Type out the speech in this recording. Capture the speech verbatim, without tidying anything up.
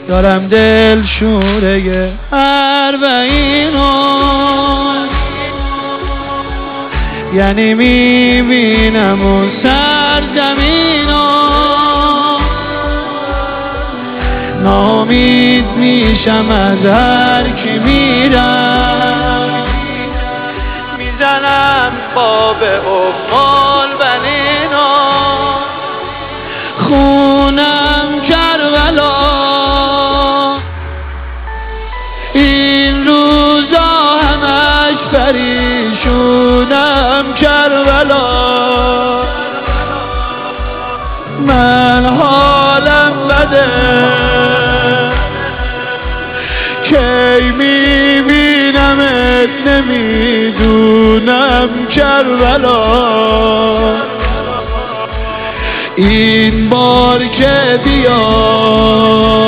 دارم دل شوره اربعینو، یعنی میبینم و سرزمینو، ناامید میشم از هر کی میرم، میزنم باب افال بنینو، خونم کربلا، این روزا همش پریشونم کربلا، من حالم بده کی میبینمت نمیدونم کربلا، این بار که بیا